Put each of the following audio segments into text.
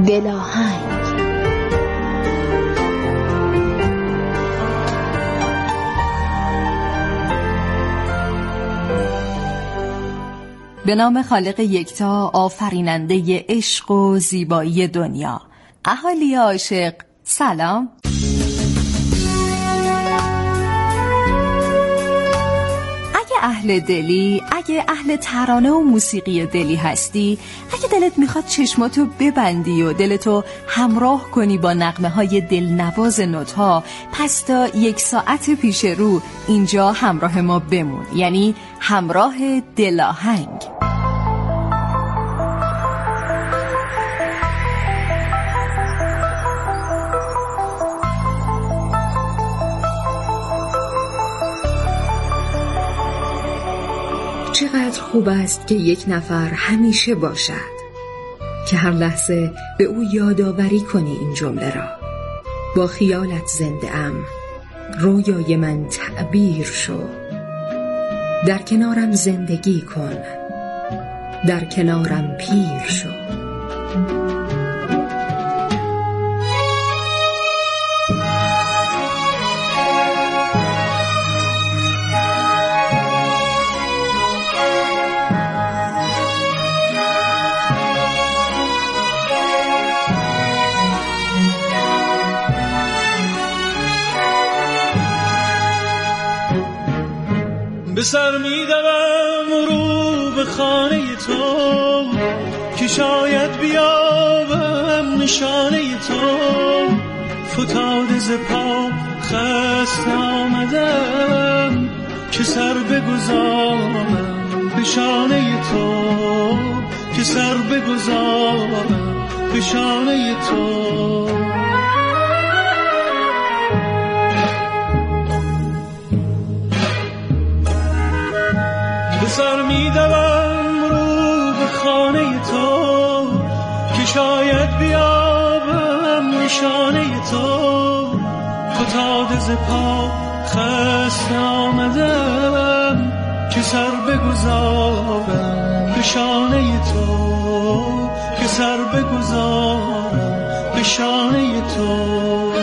دلاهنگ. به نام خالق یکتا، آفریننده عشق و زیبایی دنیا. اهالی عاشق سلام. اهل دلی، اگه اهل ترانه و موسیقی دلی هستی، اگه دلت میخواد چشماتو ببندی و دلتو همراه کنی با نغمه های دلنواز نوت‌ها، پس تا 1 ساعت پیش رو اینجا همراه ما بمون، یعنی همراه دلاهنگ. چقدر خوب است که یک نفر همیشه باشد، که هر لحظه به او یادآوری کنی این جمله را: با خیالت زنده ام، رویای من تعبیر شو، در کنارم زندگی کن، در کنارم پیر شو. به سر می دوم رو به خانه تو، که شاید بیابم نشانه تو. فتاده ز پا خسته آمدم، که سر بگذارم به شانه تو، که سر بگذارم به شانه تو. سر می دوم رو به خانه تو، که شاید بیابم نشانه تو. فتاده ز پا خسته آمدم، که سر بگذارم به شانه تو، که سر بگذارم به شانه تو.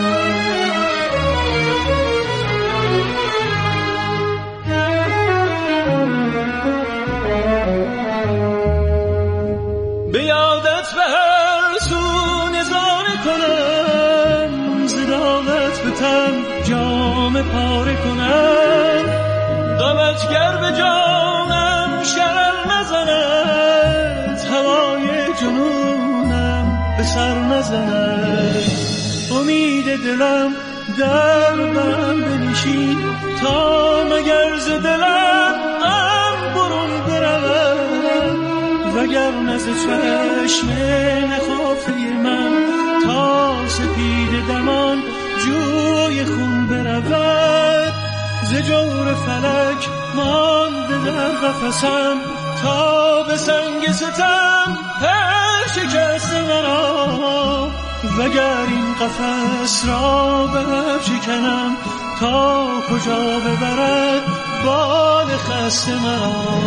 به یادت به هر سو نظاره کنم، زداغت به تن جام پاره کنم. دامتگر به جانم شرر نزند، هوای جنونم به سر نزند. امید دلم در بم بنشین، تا مگر ز دلم غم برون برود. وگر نز چشم نخافه من، تا سپید دمان جوی خون برود. ز جور فلک مانده در قفسم، تا به سنگ ستم پر شکست مرا. وگر این قفس را برشکنم، تا کجا ببرد بال خسته مرا.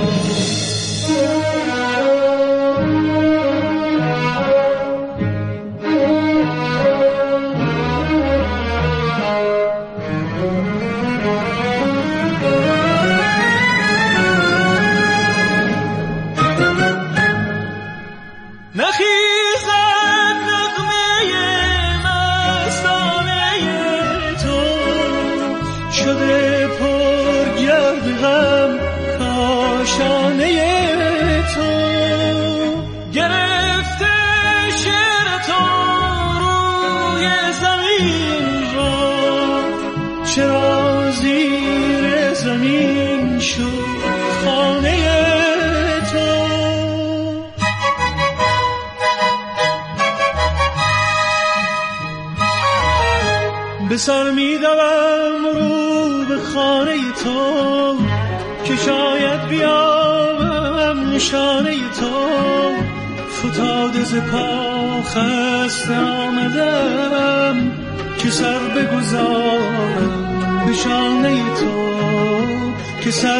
نخیزد نغمه مستانه تو، شده پرگرد غم کاشانه تو. گرفته شعر تو روی زمین را، چرا زیر زمین شد خانه تو. به سر می دوم رو به خانه تو، که شاید بیابم نشانه تو. فتاده ز پا خسته آمدم، که سر بگذارم به شانه تو، که سر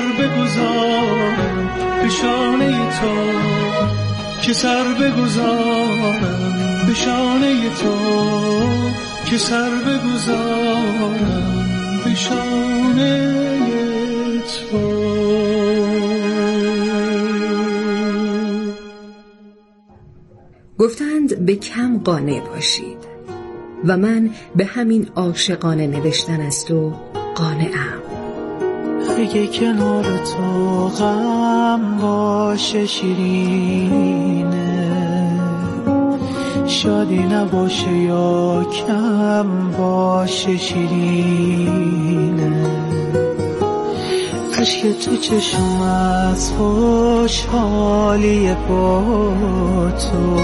بگذارم به شانه تو، که سر بگذارم به شانه تو که سر بگذارم به شانه تو. گفتند به کم قانع باشید و من به همین عاشقانه نوشتن از تو قانعم. اگه کنار تو غم باشه شیرینه، شادی نباشه یا کم باشه شیرینه، عشق تو چشم از خوشحالی با تو،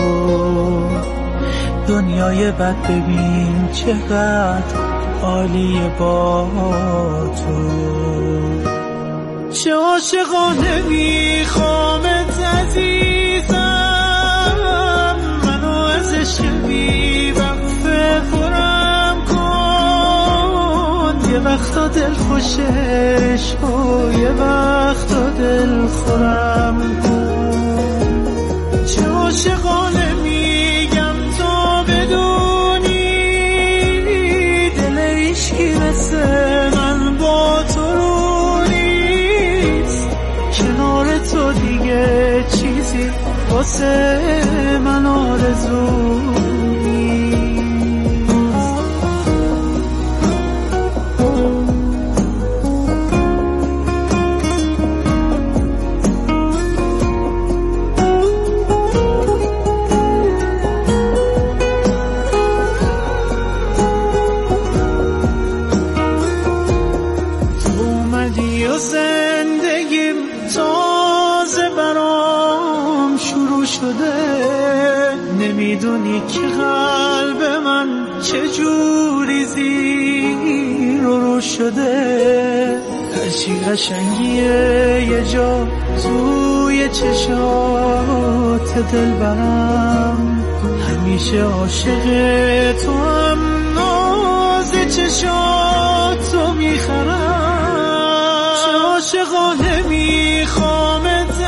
دنیای بد ببین چقدر عالی با تو. چه عاشقانه میخوامت عزیزم، منو از عشق بی وقفه پرم کن، یه وقتا دل خوشش و یه وقتا دل خورم کن. چه عاشقانه میگم تو بدونی، دل عشقی مثل من با تو رو نیست، کنار تو دیگه چیزی واسه من آرزو نمیدونی که قلب من چجوری زیر رو شده، هرچی قشنگیه یه جا توی چشات دل برم، همیشه عاشق تو هم ناز چشاتو میخرم. چه عاشقانه میخوامت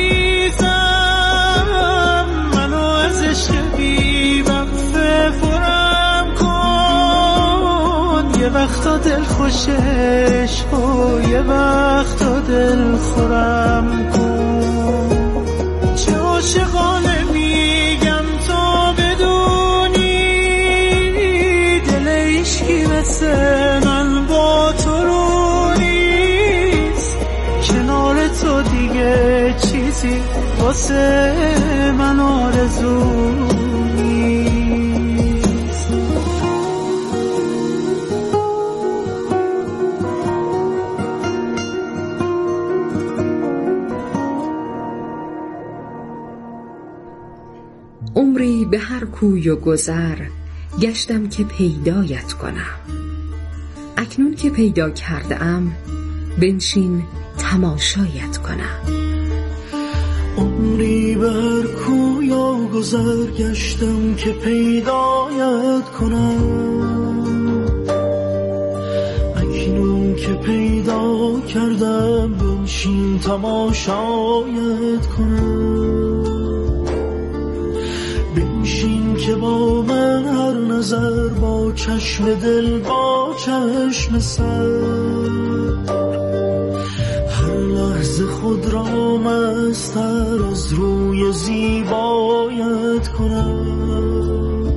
عزیزم، منو از عشق بی وقفه پرم کن، یه وقتا دل خوشش و یه وقتا دل خورم کن. چه عاشقانه میگم تو بدونی، دل عشقی مثل من با تو رو نیست، کنار تو دیگه چیزی واسه من آرزو نیست. عمری به هر کوی و گذر گشتم که پیدایت کنم، اکنون که پیدا کرده ام بنشین تماشایت کنم. عمری به هر کوی و گذر گشتم که پیدایت کنم، اکنون که پیدا کردم بنشین تماشایت کنم. بنشین که با من هر نظر، با چشم دل با چشم سر، هر لحظه خود را مستر از روی زیبایت کنم.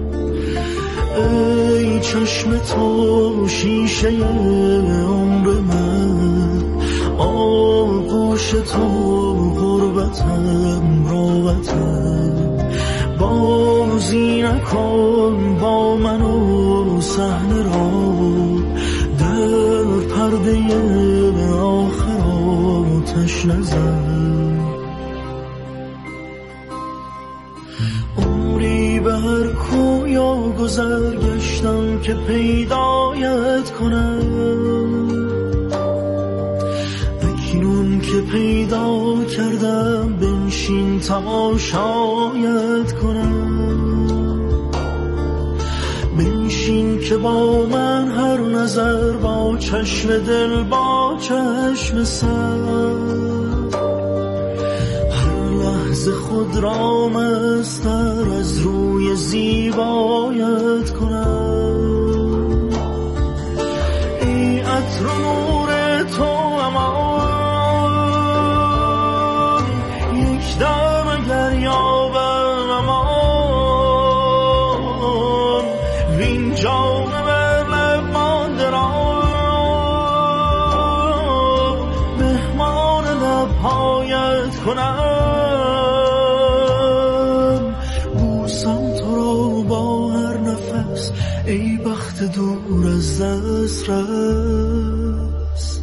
ای چشم تو شیشه عمر من، آغوش تو غربتم راحتم، بازی نکن با من و صحنه را، در پرده آخر آتش نزن. عمری به هر کوی و گذر گشتم که پیدایت کنم، اکنون که پیدا کردم بنشین تماشایت کنم. بنشین که با من هر نظر، با چشم دل با چشم سر، هر لحظه لحظه خود را مستر از روی زیبایت کنم. ای عطر و نور تو امان، یک دم اگر یابم امان، وین جام بر لب مانده را مهمان لبهایت کنم. بوسم تو را با هر نفس، ای بخت دور از دسترس.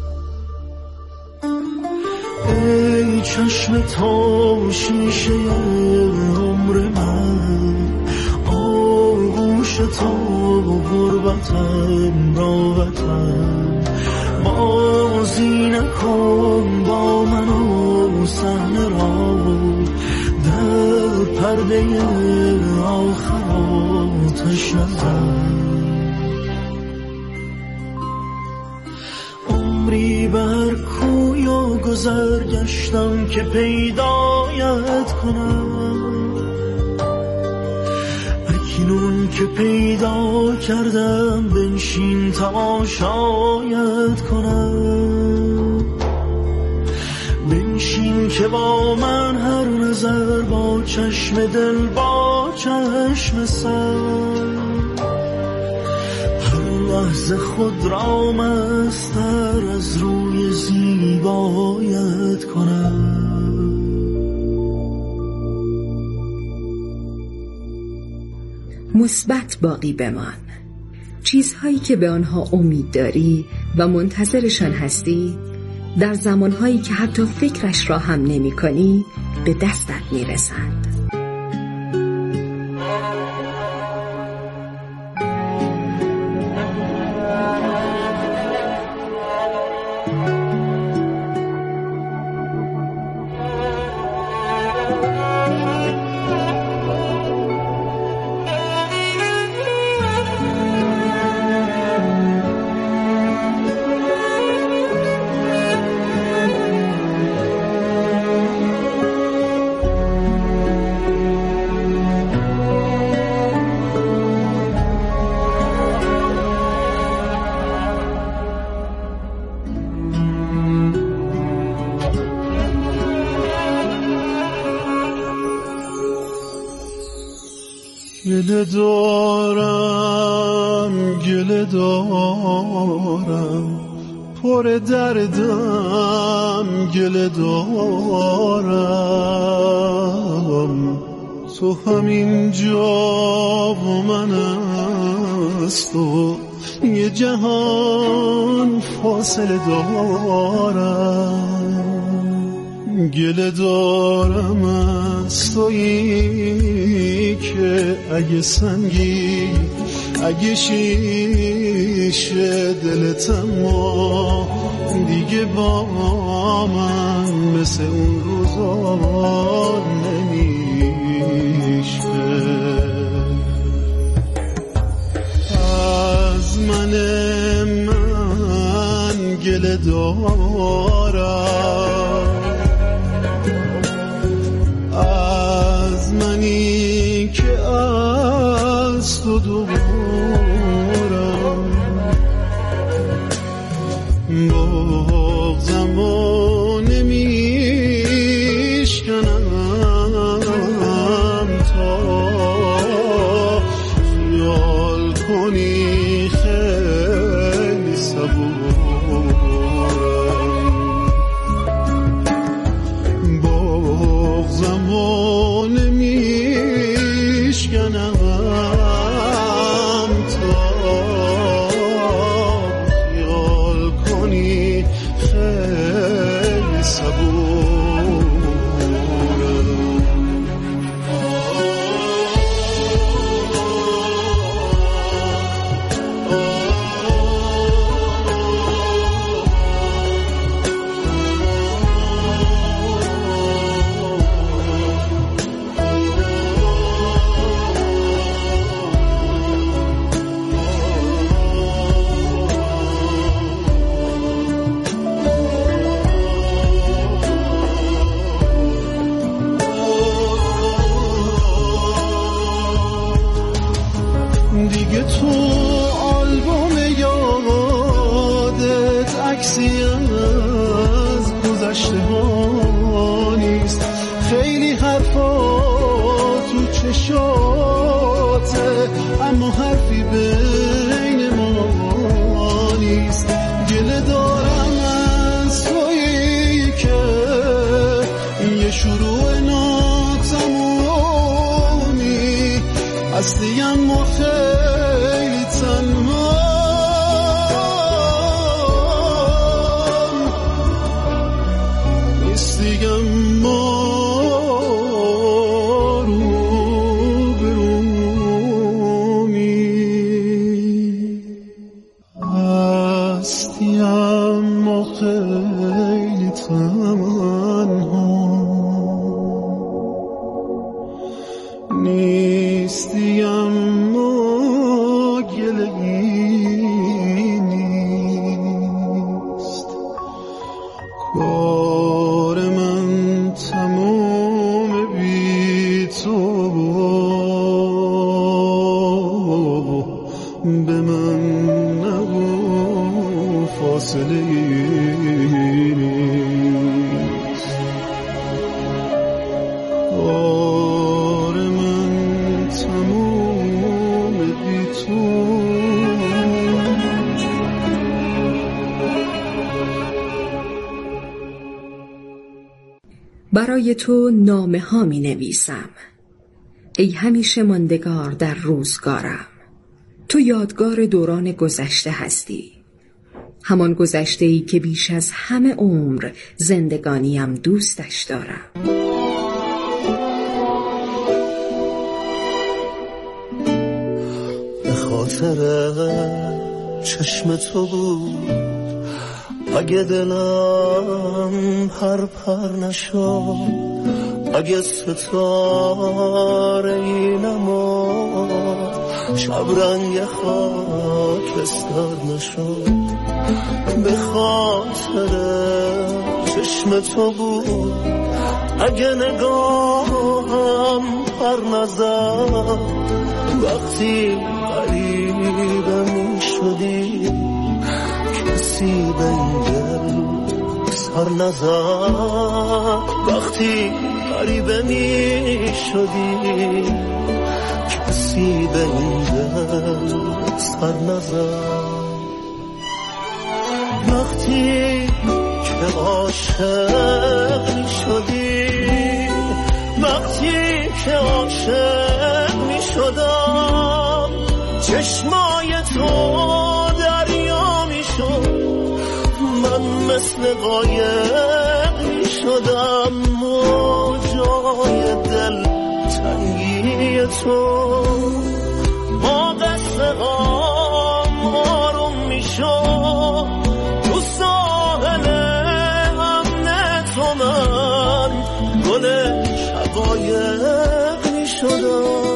ای چشم تو شیشه عمر من، آغوش تو غربتم راحتم. بازی نکن با من و صحنه را، در پرده آخر آتش نزن. عمری بر کوی و گذر گشتم که پیدایت کنم. اکنون که پیدا کردم بنشین تماشایت کنم. بنشین که با من هر نظر با چشم دل با چشم سر، هر لحظه خود را مستر از روی زیبایت کنم. مثبت باقی بمان. چیزهایی که به آنها امید داری و منتظرشان هستی، در زمانهایی که حتی فکرش را هم نمی کنی به دستت می رسند. گله دارم گله دارم، پر دردم گله دارم. تو همین جا و من است و یه جهان فاصله دارم. گله دارم از تویی که اگه سنگی اگه شیشه دلتم و دیگه با من مثل اون روزا نمیشه. از من گله دارم، از منی که از تو دورم. بغضم و نمیشکنم تا خیال کنی خیلی صبورم. نیست دیگه ما رو برومی هستی اما خیلی تنها نیستی اما گله‌ای نیست کار من تمام بی تو به من نگو فاصله نیست کار من تمام بی تو. برای تو نامه ها می نویسم ای همیشه ماندگار در روزگارم. تو یادگار دوران گذشته هستی، همان گذشته‌ای که بیش از همه عمر زندگانیم دوستش دارم. به خاطر چشم تو بود اگه دلم پر نشد، اگه ستاره ای نماد شب رنگ خاکستر نشد. به خاطر چشم تو بود اگه نگاهم پر نزد، وقتی غریبه می شدی کسی به این دل سر نزد، وقتی غریبه می شدی کسی به این دل سر نزد. وقتی که عاشق می شدی، وقتی که عاشق می شدم، چشمای تو دریا می شد، من مثل قایق می شدم موجای دل تنگی تو با قصه آروم می شد. تو ساحل امن تو من گل شقایق می شدم.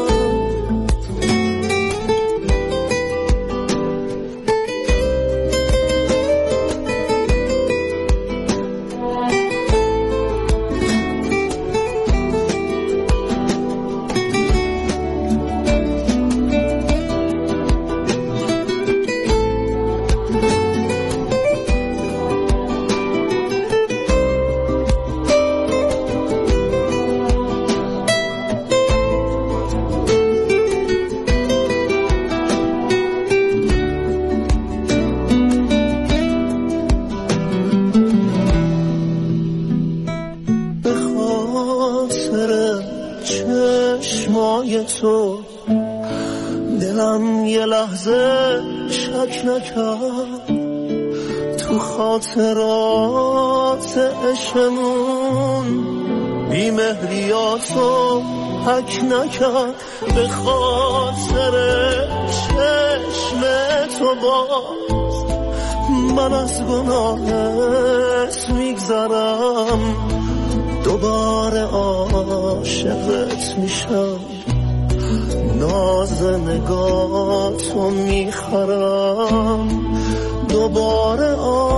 تو دلم یه لحظه شک نکرد، تو خاطرات عشقمون بی‌مهریاتو حک نکرد. به خاطر چشم تو باز من از گناهت میگذرم، دوباره عاشقت میشم، ناز نگاهتو میخرم، دوباره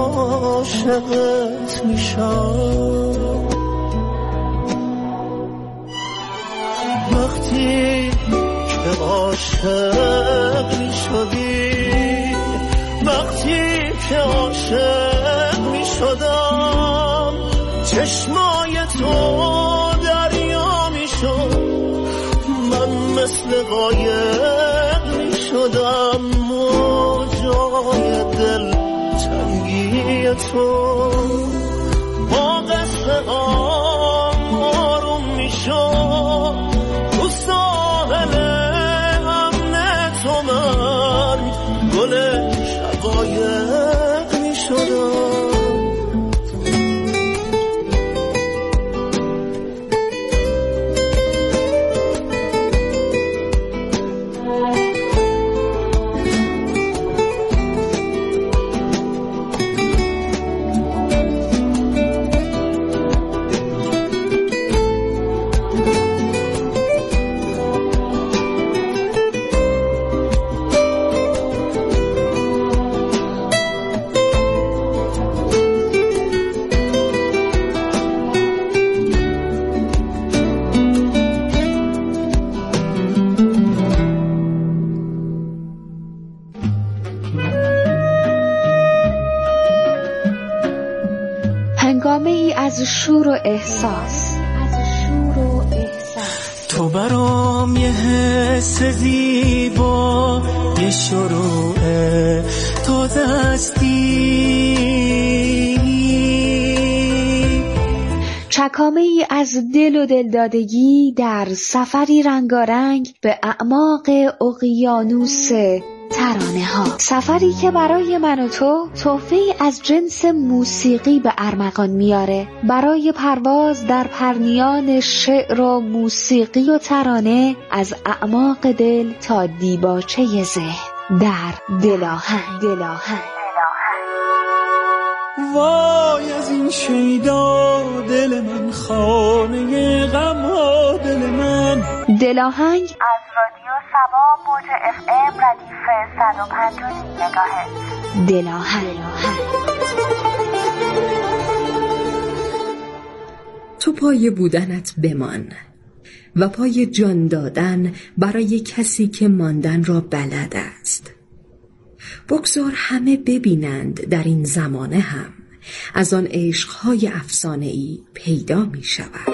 عاشقت میشم. وقتی که عاشق میشدی، وقتی که عاشق میشدم، چشمای تو دریا میشد، من مثل قایق می شدم موجای دل تنگی تو با قصه آروم می شد. تو ساحل امن تو من گل شقایق می شدم. شور و احساس. تو برام یه حس زیبا، یه شروع تو دستی، چکامه ای از دل و دلدادگی در سفری رنگارنگ به اعماق اقیانوس ترانه ها. سفری که برای من و تو تحفه‌ای از جنس موسیقی به ارمغان میاره، برای پرواز در پرنیان شعر و موسیقی و ترانه از اعماق دل تا دیباچه ذهن در دلاهنگ. وای از این شیدا دل من، خانه غم ها دل من. دلاهنگ از رادیو سبا موج FM ردیف 105 مگاهرتز. دلاهنگ. تو پای بودنت بمان و پای جان دادن برای کسی که ماندن را بلد است. بگذار همه ببینند در این زمانه هم از آن عشقهای افسانه‌ای پیدا می شود.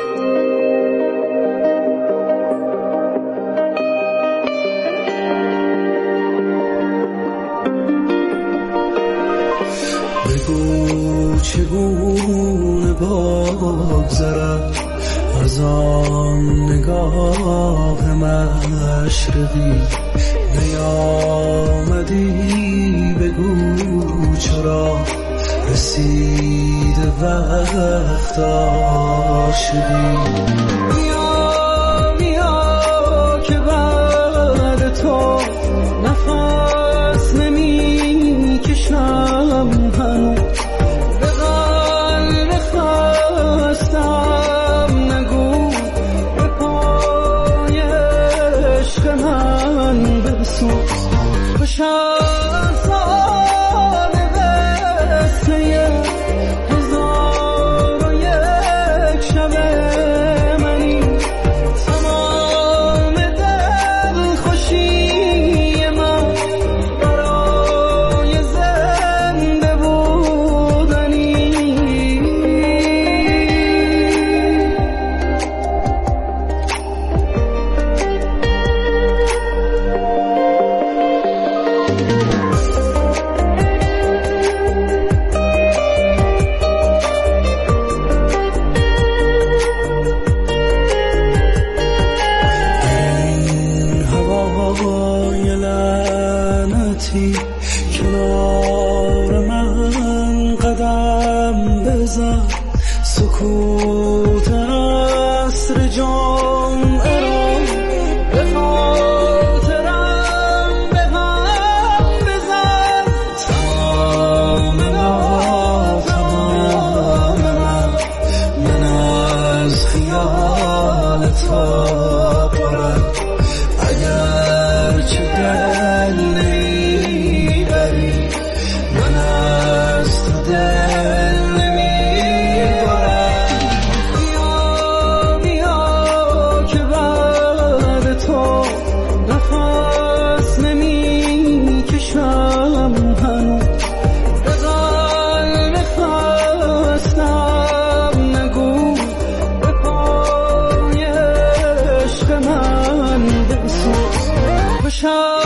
بگو چگونه بگذرم از آن نگاه مشرقی، نیامدی بگو چرا رسید وقت عاشقی. بیا که بعد تو نفس نمی کشم هنوز، به قلب خستم نگو، به پای عشق من بسوز. بشم کنار من قدم بزن، سکوت عصر جمعه را به خاطرم به هم بزن. تمام من از خیال تا پرم، اگر چه دل نمیبری من از تو دل نمیبرم. بیا که بعد تو نفس نمیکشم هنوز، به قلب خستم نگو، به پای عشق من بسوز. بشم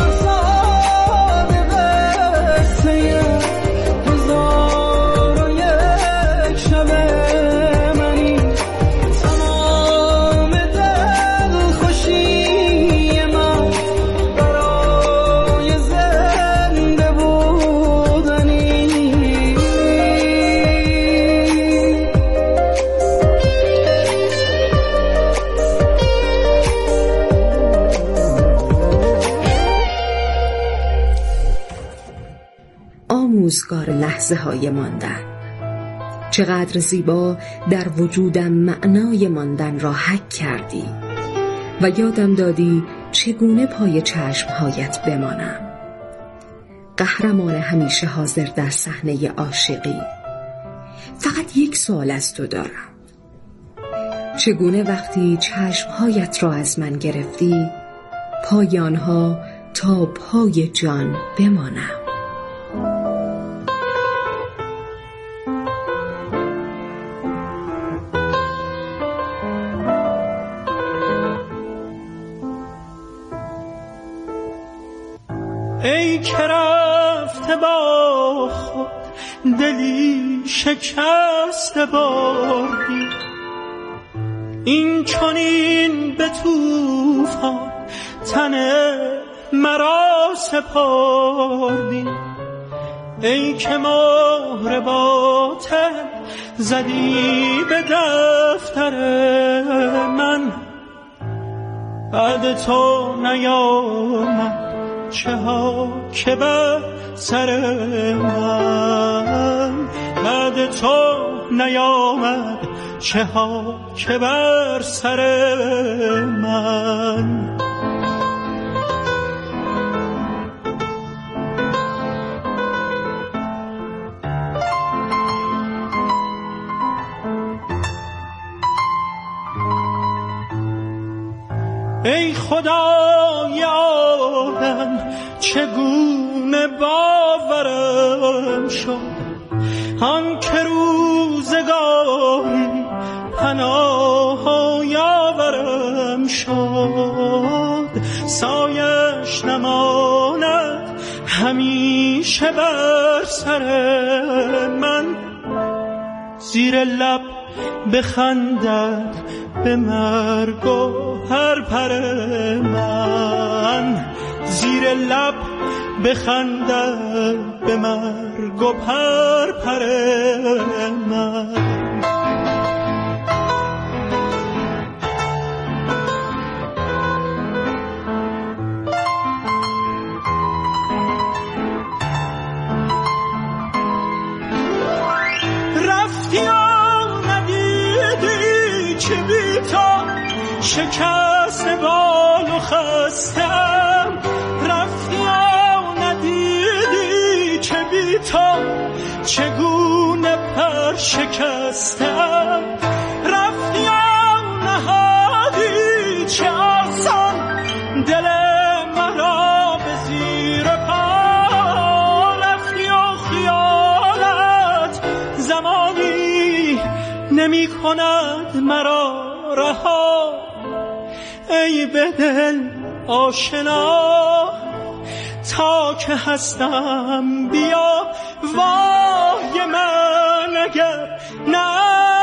آموزگار لحظه های ماندن. چقدر زیبا در وجودم معنای ماندن را حک کردی و یادم دادی چگونه پای چشمهایت بمانم. قهرمان همیشه حاضر در صحنه عاشقی. فقط یک سوال از تو دارم. چگونه وقتی چشمهایت را از من گرفتی پای آنها تا پای جان بمانم؟ ای که رفته با خود دلی شکسته بردی، این چنین به طوفان تن مرا سپردی. ای که مهر باطل زدی به دفتر من، بعد تو نیامد چه ها که بر سر من، بعد تو نیامد چه ها که بر سر من. ای خدای عالم چگونه باورم شد، آن که روزگاری پناه یاورم شد. سایش نماند همیشه بر سر من، زیر لب بخندد به مرگ و هر پر من، زیر لب بخندد به مرگ و پر من. رفتی و ندیدی که بی تو شکست بال و خستم، رفتی و ندیدی که بی تو چگونه پر شکستم، رفتی و نهادی چه آسان دل مرا به زیر پا، رفتی و خیالت زمانی نمی کند مرا رها. ای به دل آشنا تا که هستم بیا، وای من اگر نه